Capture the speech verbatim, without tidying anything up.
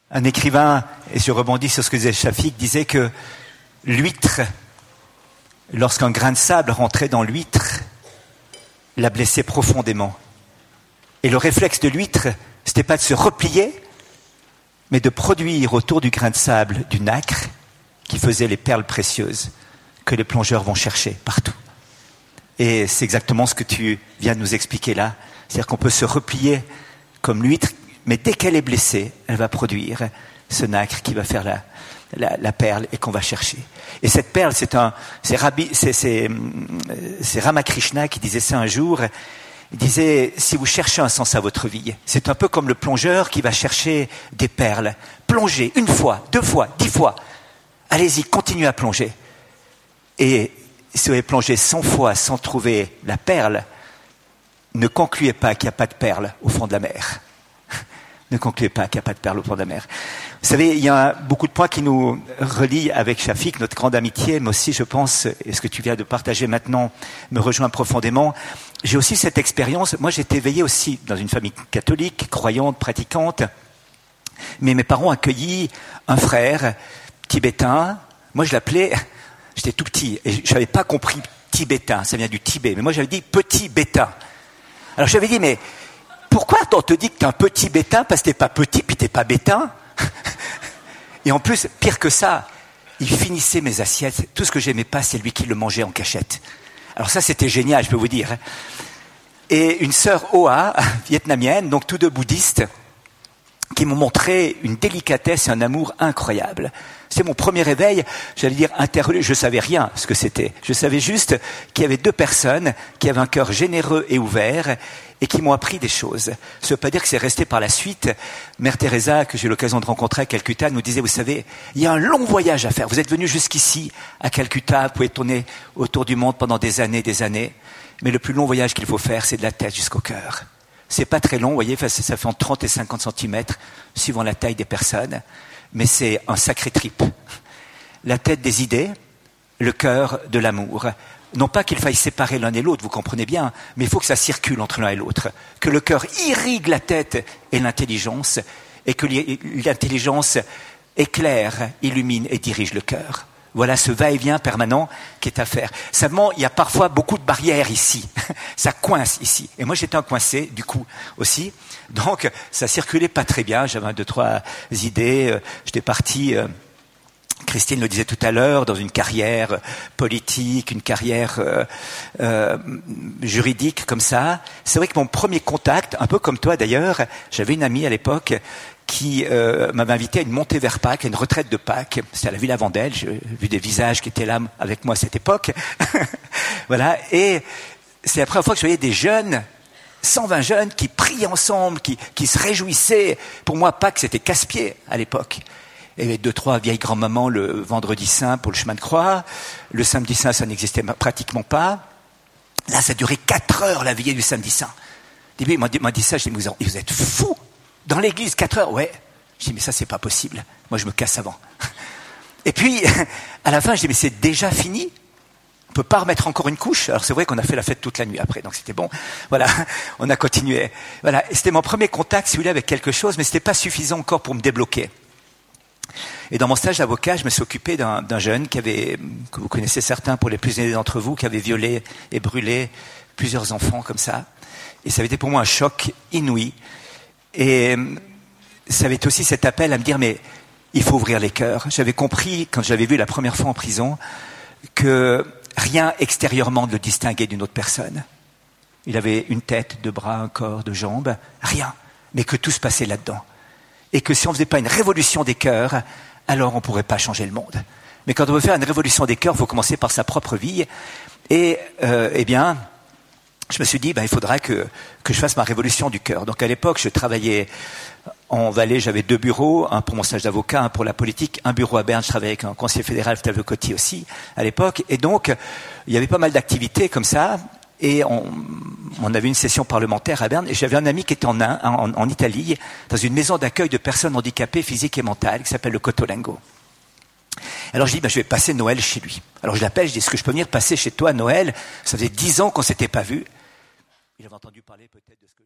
Un écrivain, et je rebondis sur ce que disait Shafik, disait que l'huître, lorsqu'un grain de sable rentrait dans l'huître, la blessait profondément. Et le réflexe de l'huître, c'était pas de se replier, mais de produire autour du grain de sable du nacre qui faisait les perles précieuses que les plongeurs vont chercher partout. Et c'est exactement ce que tu viens de nous expliquer là. C'est-à-dire qu'on peut se replier comme l'huître, mais dès qu'elle est blessée, elle va produire ce nacre qui va faire la, la, la perle et qu'on va chercher. Et cette perle, c'est un, c'est, Rabbi, c'est, c'est, c'est Ramakrishna qui disait ça un jour. Il disait, si vous cherchez un sens à votre vie, c'est un peu comme le plongeur qui va chercher des perles. Plongez une fois, deux fois, dix fois. Allez-y, continuez à plonger. Et si vous avez plongé cent fois sans trouver la perle, ne concluez pas qu'il n'y a pas de perle au fond de la mer. Ne concluez pas qu'il n'y a pas de perle au fond de la mer. Vous savez, il y a beaucoup de points qui nous relient avec Shafik, notre grande amitié, mais aussi, je pense, et ce que tu viens de partager maintenant me rejoint profondément. J'ai aussi cette expérience. Moi, j'ai été éveillé aussi dans une famille catholique, croyante, pratiquante. Mais mes parents ont accueilli un frère tibétain. Moi, je l'appelais, j'étais tout petit, et je n'avais pas compris tibétain, ça vient du Tibet. Mais moi, j'avais dit petit bétain. Alors, j'avais dit, mais pourquoi on te dit que t'es un petit bétain parce que t'es pas petit puis t'es pas bétain? Et en plus, pire que ça, il finissait mes assiettes. Tout ce que j'aimais pas, c'est lui qui le mangeait en cachette. Alors ça, c'était génial, je peux vous dire. Et une sœur Hoa, vietnamienne, donc tous deux bouddhistes, qui m'ont montré une délicatesse et un amour incroyable. C'est mon premier réveil, j'allais dire interreligieux. Je savais rien ce que c'était. Je savais juste qu'il y avait deux personnes qui avaient un cœur généreux et ouvert et qui m'ont appris des choses. Ça ne veut pas dire que c'est resté par la suite. Mère Teresa, que j'ai eu l'occasion de rencontrer à Calcutta, nous disait, vous savez, il y a un long voyage à faire. Vous êtes venu jusqu'ici, à Calcutta, vous pouvez tourner autour du monde pendant des années, des années. Mais le plus long voyage qu'il faut faire, c'est de la tête jusqu'au cœur. C'est pas très long, vous voyez, ça fait entre trente et cinquante centimètres, suivant la taille des personnes. Mais c'est un sacré trip. La tête des idées, le cœur de l'amour. Non pas qu'il faille séparer l'un et l'autre, vous comprenez bien, mais il faut que ça circule entre l'un et l'autre. Que le cœur irrigue la tête et l'intelligence, et que l'intelligence éclaire, illumine et dirige le cœur. Voilà ce va-et-vient permanent qui est à faire. Seulement, il y a parfois beaucoup de barrières ici. Ça coince ici. Et moi, j'étais un coincé, du coup, aussi. Donc, ça circulait pas très bien. J'avais deux, trois idées. J'étais parti, euh, Christine le disait tout à l'heure, dans une carrière politique, une carrière euh, euh, juridique comme ça. C'est vrai que mon premier contact, un peu comme toi d'ailleurs, j'avais une amie à l'époque qui euh, m'avait invité à une montée vers Pâques, à une retraite de Pâques. C'était à la Villa Vendel. J'ai vu des visages qui étaient là avec moi à cette époque. Voilà. Et c'est la première fois que je voyais des jeunes, cent vingt jeunes, qui priaient ensemble, qui, qui se réjouissaient. Pour moi, Pâques, c'était casse-pied à l'époque. Il y avait deux, trois vieilles grand-mamans le vendredi saint pour le chemin de croix. Le samedi saint, ça n'existait pratiquement pas. Là, ça durait quatre heures, la veillée du samedi saint. Il m'a dit, m'a dit ça, je dis, vous, vous êtes fous! Dans l'église, quatre heures, ouais. Je dis, mais ça, c'est pas possible. Moi, je me casse avant. Et puis, à la fin, je dis, mais c'est déjà fini. On peut pas remettre encore une couche. Alors, c'est vrai qu'on a fait la fête toute la nuit après, donc c'était bon. Voilà. On a continué. Voilà. Et c'était mon premier contact, si vous voulez, avec quelque chose, mais c'était pas suffisant encore pour me débloquer. Et dans mon stage d'avocat, je me suis occupé d'un, d'un jeune qui avait, que vous connaissez certains pour les plus aînés d'entre vous, qui avait violé et brûlé plusieurs enfants comme ça. Et ça avait été pour moi un choc inouï. Et ça avait été aussi cet appel à me dire, mais il faut ouvrir les cœurs. J'avais compris, quand j'avais vu la première fois en prison, que rien extérieurement ne le distinguait d'une autre personne. Il avait une tête, deux bras, un corps, deux jambes, rien. Mais que tout se passait là-dedans. Et que si on ne faisait pas une révolution des cœurs, alors on ne pourrait pas changer le monde. Mais quand on veut faire une révolution des cœurs, il faut commencer par sa propre vie. Et, euh, eh bien... je me suis dit, ben, il faudra que, que je fasse ma révolution du cœur. Donc à l'époque, je travaillais en Valais, j'avais deux bureaux, un pour mon stage d'avocat, un pour la politique, un bureau à Berne, je travaillais avec un conseiller fédéral, Flavio Cotti aussi, à l'époque. Et donc, il y avait pas mal d'activités comme ça, et on, on avait une session parlementaire à Berne, et j'avais un ami qui était en, en, en Italie, dans une maison d'accueil de personnes handicapées physiques et mentales, qui s'appelle le Cotolengo. Alors je dis, ben, je vais passer Noël chez lui. Alors je l'appelle, je dis, est-ce que je peux venir passer chez toi Noël? Ça faisait dix ans qu'on s'était pas vus. Il avait entendu parler peut-être de ce